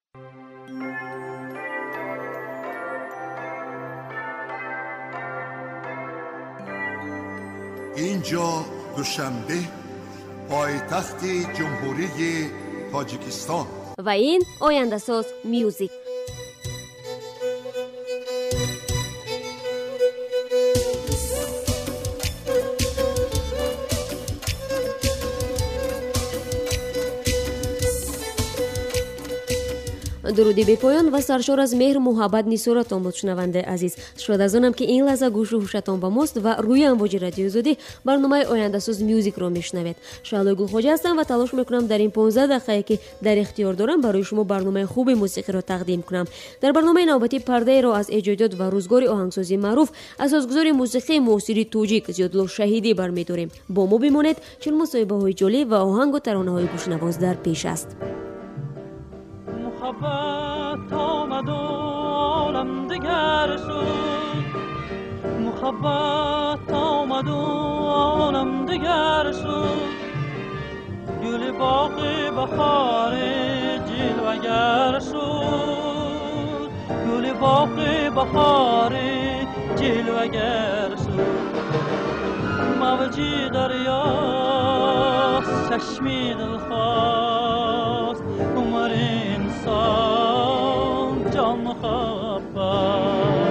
اینجا دوشنبه، پایتخت جمهوری تاجیکستان. و این آینده‌ساز میوزیک. درودی به پایان و سرشار از مهر و محبت نیسورتان بود شنونده عزیز. شاد از آنم که این لحظه گوش و هوشتان با ماست و روی امواج رادیو آزادی برنامه آینده‌ساز میوزیک رو میشنوید. شعله گلخوجه هستم و تلاش میکنم در این 15 دقیقه که در اختیار دارم برای شما برنامه خوب موسیقی رو تقدیم کنم. در برنامه نوبتی پرده رو از ایجادات و روزگار آهنگسازی معروف اساسگذار موسیقی معاصر توجیک زیادلو شهیدی برمی‌داریم. با ما بمانید چون مصاحبه‌های جالب و آهنگ و ترانه‌های گوشنواز در پیش است. محبت آمد و عالم دگر شد، محبت آمد و عالم دگر شد، گل باغ بهار جلوگر شد، گل باغ بهار جلوگر شد، موجی دریا چشمی دلخواست، عمر انسان جان محبت.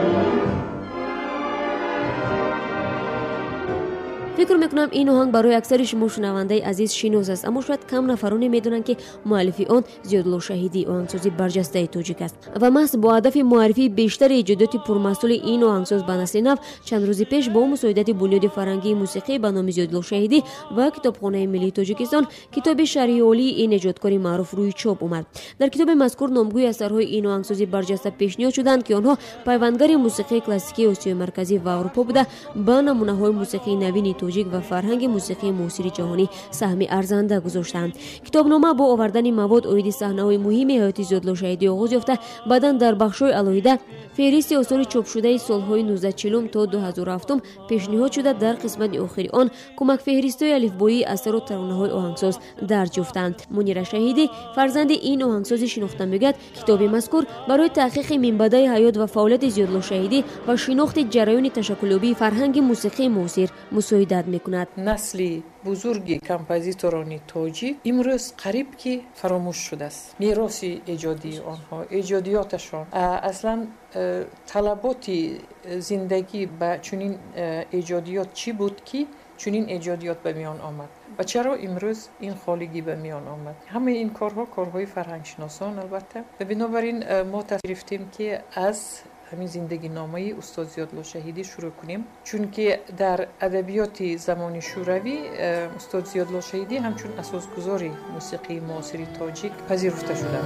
فکر میکنم این آهنگ برای اکثر شما شنونده عزیز شناس است، اما شاید کم نفرانی میدونن که مؤلف آن زیادلو شهیدی آهنگسازی برجسته توجیک است و محض با هدف معرفی بیشتر ایجادات پرمسئول این آهنگساز به نسل نو چند روز پیش با مساعدت بنیاد فرهنگی موسیقی به نام زیادلو شهیدی و کتابخانه ملی تاجیکستان کتاب شرح عالی این ایجادکار معروف روی چاپ اومد. در کتاب مذکور نامگوی اثرهای این آهنگسازی برجسته پیشنهاد شدند که آنها پیوندگر موسیقی کلاسیکی آسیای مرکزی و اروپا بوده، با نمونه‌های موسیقی نوین توجیک و فرهنگ موسیقی معاصر جهانی سهم ارزنده گذاشتند. کتابنامه با آوردن مواد اوید صحنه‌های مهم حیات زیادلو شهیدی آغاز یافته، بعداً در بخش‌های علاوه فهرست آثار چاپ شده سال‌های 1940 تا 2007 پیشنهاد شده در قسمت آخری آن کمک فهرست‌های الفبایی اثر و ترانه‌های آهنگساز درج یافتند. منیر شهیدی فرزند این آهنگساز شناخته می‌گوید کتاب مذکور برای تحقیق منبع حیات و فعالیت زیادلو شهیدی و شناخت جریان تشکل‌یابی فرهنگ موسیقی معاصر مساعدت می‌کند. نسلی بزرگی کمپوزیتورانی تاجیک امروز قریب که فراموش شده است. میراث ایجادی آنها، ایجادیاتشان، اصلا طلبات زندگی به چنین ایجادیات چی بود که چنین ایجادیات به میان آمد و چرا امروز این خالگی به میان آمد. همه این کارها کارهای فرهنگ شناسان البته و بنابراین ما تصمیم گرفتیم که از همین زندگی نامه استاد زیادلو شهیدی شروع کنیم، چون که در ادبیات زمان شوروی استاد زیادلو شهیدی همچون اساسگذار موسیقی معاصر تاجیک پذیرفته شده.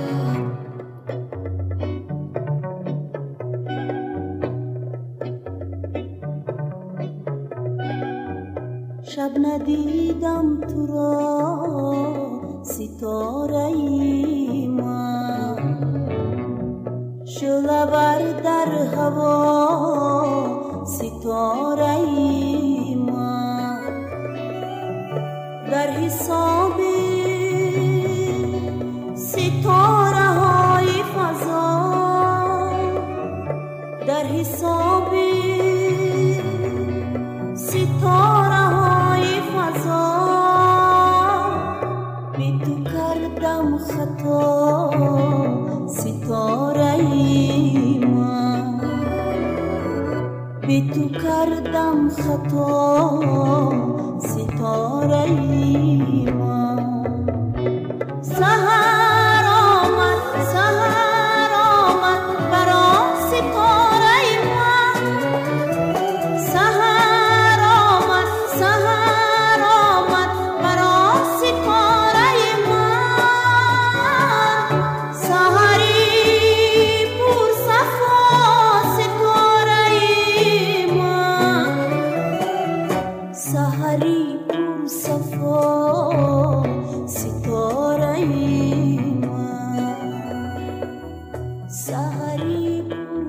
شب ندیدم تو را ستاره ای من، شعله‌ور در هوا ستاره ای من، در حساب ستاره های فضا، در حساب ستاره های فضا بی تو کردم خطا ستاره ای من، بی تو کردم خطا ستاره ای من. سحر آمد برا ستاره ای من، سحر آمد برا ستاره ای من، سحری پر صفا ستاره ای من، سحری پر صفا ستاره ای من، سحری پر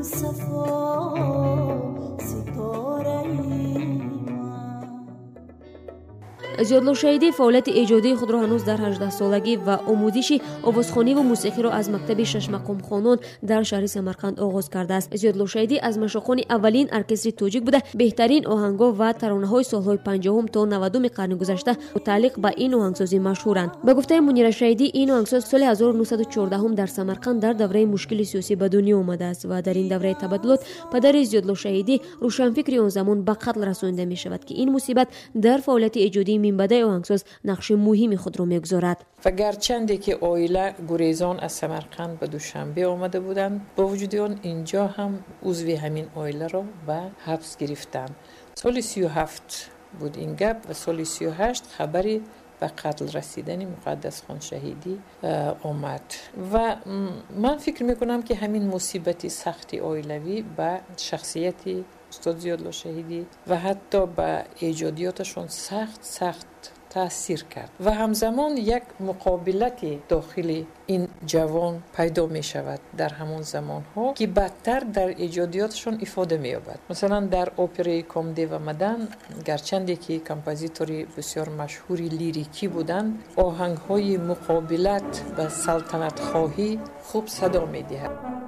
صفا ستاره ای من. زیادلو شهیدی فعالیت ایجادی خود را هنوز در 18 سالگی و آموزش آوازخوانی و موسیقی را از مکتب شش مقام خانان در شهر سمرقند آغاز کرده است. زیادلو شهیدی از مشوقان اولین ارکستر توجیک بوده. بهترین آهنگ‌ها و ترانه‌های سال‌های 50 تا 90 قرن گذشته متعلق به این آهنگسازی مشهورند. به گفته منیره شهیدی این آهنگساز سال 1914 در سمرقند در دوره مشکل سیاسی به دنیا آمده است و در این دوره تبدلات پدر زیادلو شهیدی روشنفکری آن زمان به قتل رسانیده می شود که این مصیبت در فعالیت ایجادی منبع آهنگساز نقش مهمی خود را می‌گذارد. و گرچند که عائله گریزان از سمرقند به دوشنبه آمده بودند، با وجود آن اینجا هم عضو همین عائله را به حبس گرفتند. سال 37 بود این گپ و سال 38 خبری به قتل رسیدن مقدس خان شهیدی آمد و من فکر میکنم که همین مصیبت سخت عائلوی به شخصیت استاد زیادلو شهیدی و حتی به ایجادیاتشون سخت تأثیر کرد و همزمان یک مقابلت داخل این جوان پیدا می شود در همون زمان ها که بدتر در ایجادیاتشون افاده می یابد. مثلا در اپرای کمدی و مدن گرچند که کمپوزیتوری بسیار مشهوری لیریکی بودند، آهنگ های مقابلت به سلطنت خواهی خوب صدا می دهد.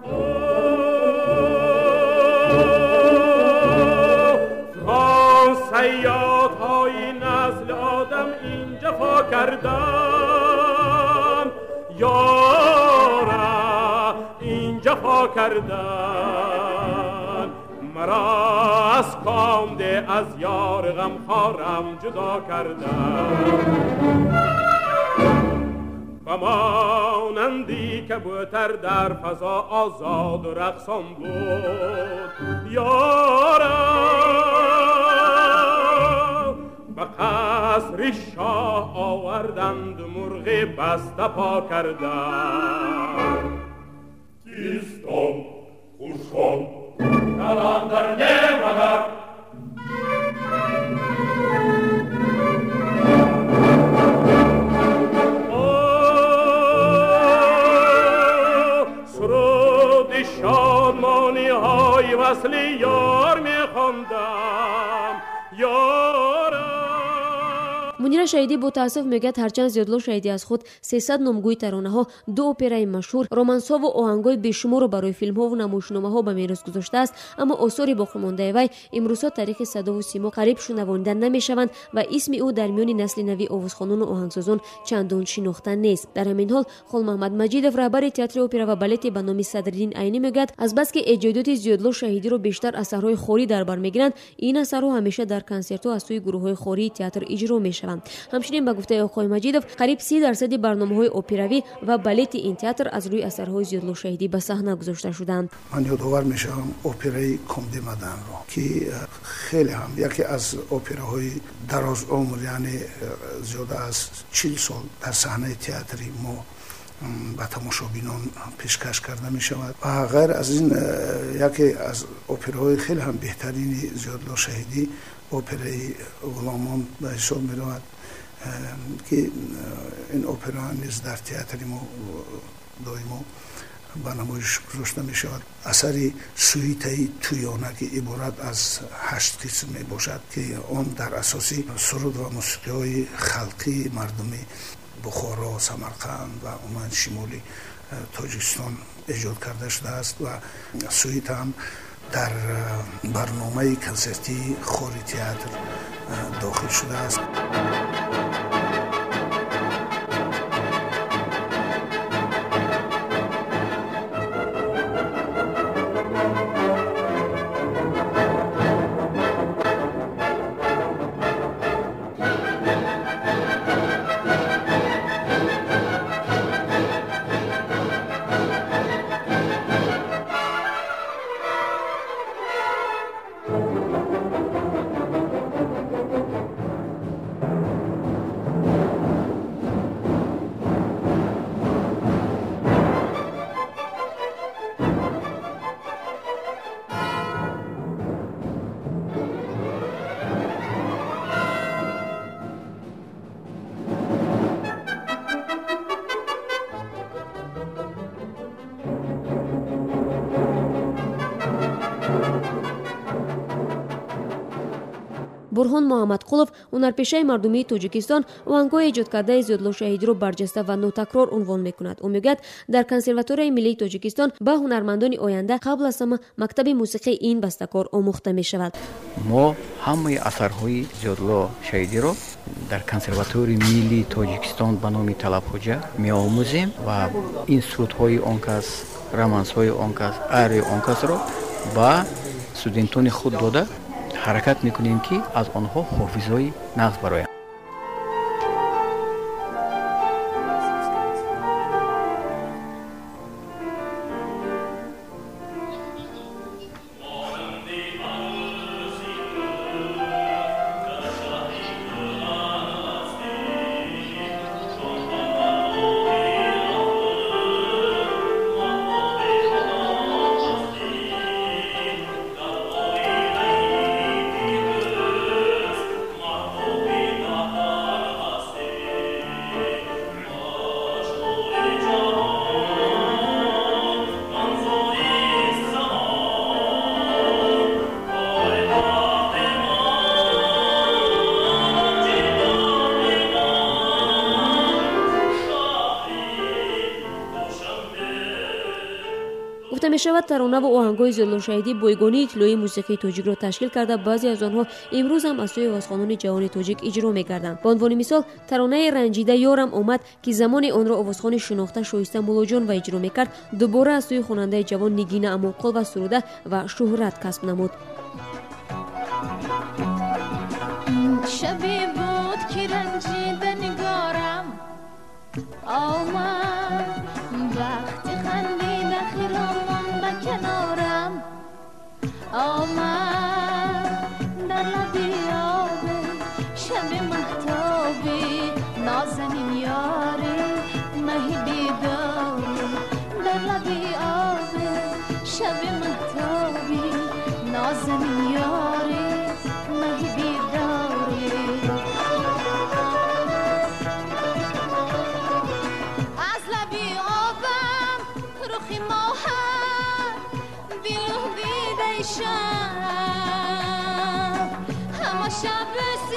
سیاد های نسل آدم این جفا کردن، یارا این جفا کردن، مرا از کامده از یار غمخوارم جدا کردن. و مانندی کبوتر در فضا آزاد و رقصان بود، یارا به قصر شاه آوردند مرغ بسته پا کردند. کیستم خوشم کلان در نمگر، سرود شادمانی های وصل یار میخواندم، یارم. منیره شهیدی با تاسف میگه هرچند زیادلو شهیدی از خود 300 نامگوی ترانه ها، 2 اپرای مشهور، رومانس ها و آهنگای بیشمار رو برای فیلم ها و نمایشنامه ها به میراث گذاشته است، اما آثار باقی مانده وی امروزها تاریخ صدا و سیما قریب شنوانده نمیشوند و اسم او در میان نسل نوی آوازخوانان و آهنگسازان چندان شناخته نیست. در همین حال خال محمد مجیدов رهبر تئاتر اپرا و بالت به نام صدرالدین عینی میگه از بس که ایجادات زیادلو شهیدی رو بیشتر اثرهای خوری در بر میگیرند، این اثرها همیشه در کنسرت ها از سوی گروه های خوری تئاتر اجرا میشوند. همچنین به گفته آقای مجیدов قریب 30% برنامه‌های اپراوی و بالت این تئاتر از روی اثرهای زیادلو شهیدی به صحنه گذاشته شدند. من یادآور میشم اپرای کمدی مدن رو که خیلی هم یکی از اپراهای دراز عمر، یعنی زیاده از 40 سال در صحنه تئاتری ما به تماشابینان پیشکش کرده می شود و غیر از این یکی از اپراهای خیلی هم بهترین زیادلو شهیدی اپرای غلامان به حساب می رود که این اپرا نیز در تئاتر ما دائما به نمایش گذاشته می شود. اثری سویته تویانه که عبارت از 8 قسم می باشد که آن در اساسی سرود و موسیقی های خلقی مردمی بخارا، سمرقند و عمان شمالی تاجیکستان ایجاد کرده شده است و سویت هم در برنامه کنسرتی خوری تئاتر داخل شده است. бурҳон муҳаммадқулов ҳунарпешаи мардумии тоҷикистон оҳангҳои эҷодкардаи зиёдулло шаҳидиро барҷаста ва нотакрор унвон мекунад. ӯ мегӯяд дар консерваторияи миллии тоҷикистон ба ҳунармандони оянда қабл аз ҳама мактаби мусиқии ин бастакор омӯхта мешавад. мо ҳамаи асарҳои зиёдулло шаҳидиро дар консерваторияи миллии тоҷикистон ба номи талабхоҷа меомӯзем ва ин сурудҳои он кас, романсҳои он кас, арияи он касро ба студентони худ дода ҳаракат мекунем ки аз онҳо ҳофизҳои нағз бароянд. гуфта мешавад таронаву оҳангҳои зиёдуллошаҳидӣ бойгонии иттилоии мусиқии тоҷикро ташкил карда баъзе аз онҳо имрӯз ҳам аз сӯи овозхонони ҷавони тоҷик иҷро мегарданд. Ба унвони мисол таронаи ранҷида ёрам омад ки замони онро овозхони шинохта шоиста муллоҷонова иҷро мекард дубора аз сӯи хонандаи ҷавон нигина амонқулова суруда ва шӯҳрат касб намуд. شبی بود که رنجیده نگارم آمد وقتی خندیده خیرامان به کنارم آمد در لبی آب شب مهتابی نازنین یاری مهی بیداری در لبی آب شب مهتابی نازنین یاری مهی بیداری از لبی آبم روخی ماهر بیلو بیده شب همه شب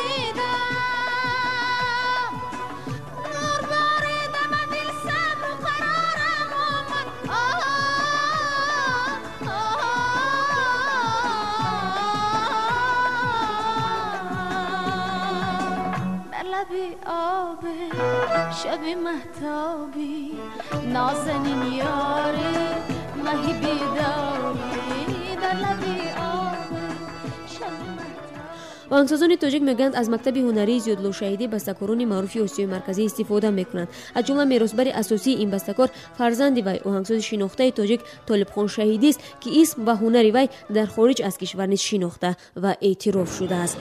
رسیدم نور باریده من دل صبر و قرارم آمد در لبی آب شب مهتابی نازنین یاری مهی بیداری در لبی آب شب оҳангсозони тоҷик мегӯянд аз мактаби ҳунарии зиёдуллошаҳидӣ бастакорони маъруфи осиёи марказӣ истифода мекунанд. аз ҷумла меросбари асосии ин бастакор фарзанди вай оҳангсози шинохтаи тоҷик Толибхон Шаҳидист ки исм ва ҳунари вай дар хориҷ аз кишвар низ шинохта ва эътироф шудааст.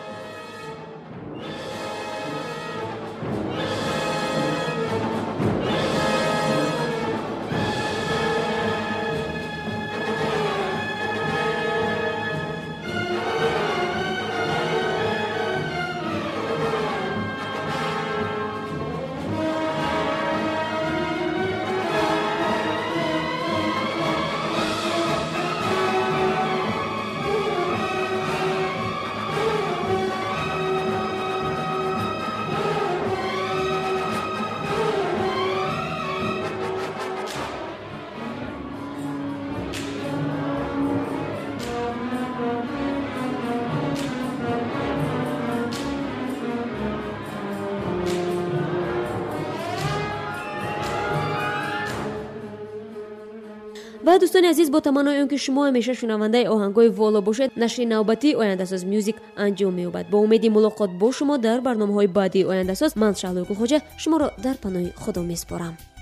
و دوستان عزیز با تمنای آنکه شما همیشه شنونده آهنگای والا باشید نشر نوبتی آینده‌ساز میوزیک انجام می‌یابد. با امید ملاقات با شما در برنامه‌های بعدی آینده‌ساز من شهلا گلخوجه شما را در پناه خدا می‌سپارم.